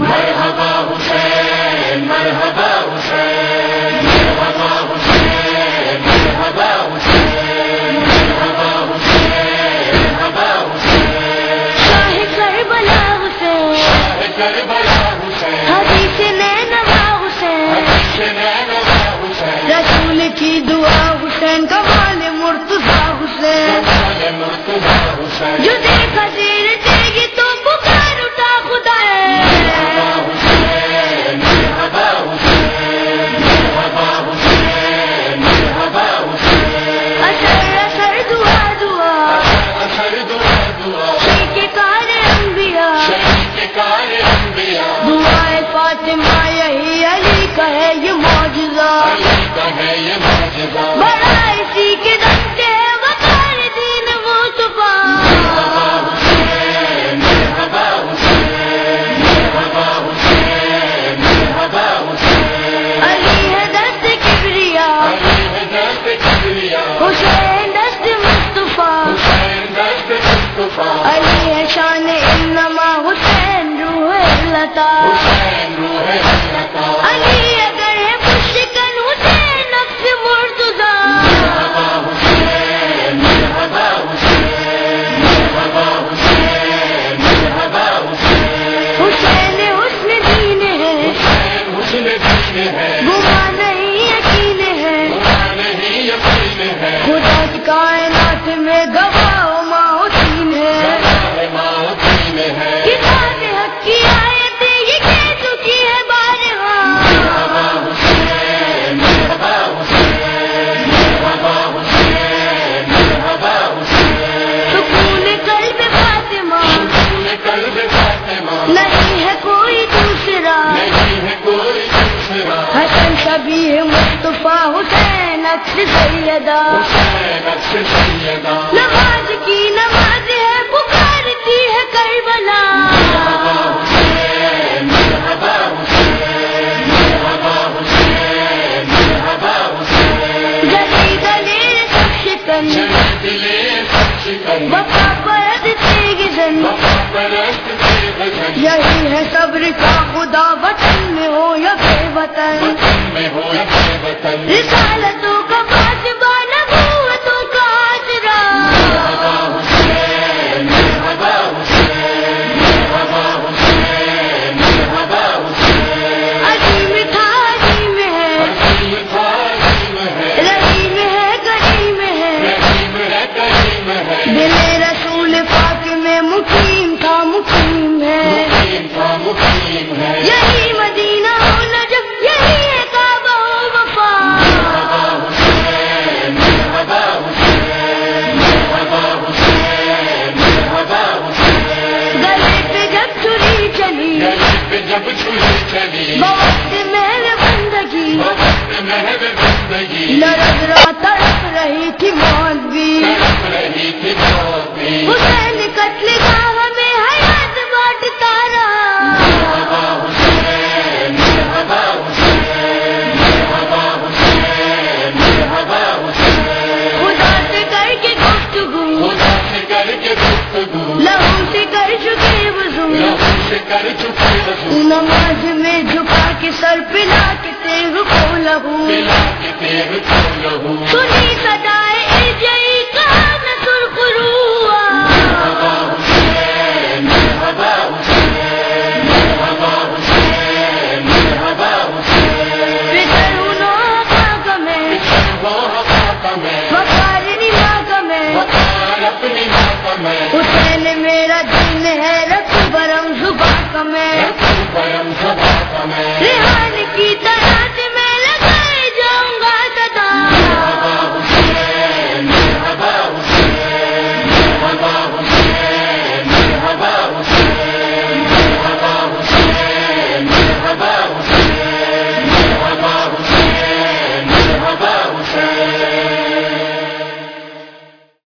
مرحبا حسین مرحبا حسین مرحبا حسین مرحبا حسین مرحبا حسین مرحبا حسین شاہ کربلا حسین شاہ کربلا حسین حدیث نینوا حسین حدیث نینوا حسین رسول کی دعا حسین کمال مرتضیٰ حسین کمال مرتضیٰ حسین جو دیکھا دیر دے گی تو پکار اٹھا خدا مرحبا حسین مرحبا حسین مرحبا حسین مرحبا حسین اثر اثر دعا دعا اثر دعا دعا شیخ کار انبیاء شہید کار انبیاء دعائے فاطمہ یہی علی کا ہے یہ معجزہ علی کا ہے یہ معجزہ بڑا اسی کے رکھتے ہیں وقار دین مصطفیٰ مرحبا حسین مرحبا حسین مرحبا حسین مرحبا حسین علی ہے دست کبریا علی ہے دست کبریا حسین دست مصطفیٰ حسین دست مصطفیٰ علی ہے شان انما حسین روح اللہ حسین روح اللہ علی اگر ہے مشکن حسین نفس مرتضیٰ مرحبا حسین مرحبا حسین مرحبا حسین مرحبا حسین حسین حسن دین ہے حسین حسن دین ہے گما نہیں یقین ہے خدا نہیں یقین ہے خدا کی کائنات میں گواہ ماں حسین ہے خدا ماں حسین ہے کتاب حق کی آیتیں یہ کہہ چکی ہے بارہا مرحبا حسین مرحبا حسین مرحبا حسین مرحبا حسین سکون قلب فاطمہ سکون قلب فاطمہ نہیں ہے کوئی دوسرا نہیں ہے کوئی دوسرا حسن شبیہ مصطفیٰ حسین اکس سیدہ حسین اکس سیدہ نماز کی نماز ہے پکارتی ہے کربلا مرحبا حسین مرحبا حسین مرحبا حسین مرحبا حسین گلی دلیر سب شکن چلے دلے سب شکن وفا پرد تیگ زن وفا پرست سے بجن یہی ہے صبر کا خدا وطن میں ہو یا بے وطن وطن میں ہو یا بے وطن رسالتوں کا فاتبہ نبوتوں کا آسرا مرحبا حسین مرحبا حسین مرحبا حسین مرحبا حسین عظیم تھا عظیم ہے عظیم تھا عظیم ہے رحیم ہے کریم ہے رحیم ہے کریم ہے دل رسول پاک میں مقیم تھا مقیم ہے مقیم تھا مقیم ہے یہی مدینہ ہو نجف یہی ہے کعبہ ہو وفا مرحبا حسین مرحبا حسین مرحبا حسین مرحبا حسین گلے پہ جب چھری چلی گلے پہ جب چھری چلی بوقت محل بندگی وقت محب زندگی لرز رہا تڑپ رہی تھی موت بھی تڑپ رہی تھی موت بھی حسین قتل گاہ میں حیات بانٹتا رہا مرحبا حسین مرحبا حسین مرحبا حسین مرحبا حسین خدا سے کر کے گفتگو خدا سے کر کے گفتگو لہو سے کر چکے وضو لہو سے کر چکے وضو نماز میں جھکا کے سر پلا کے تیغ کو لہو پلا کے تیغ کو لہو سنی صدائے ارجعی کہا نہ سرخرو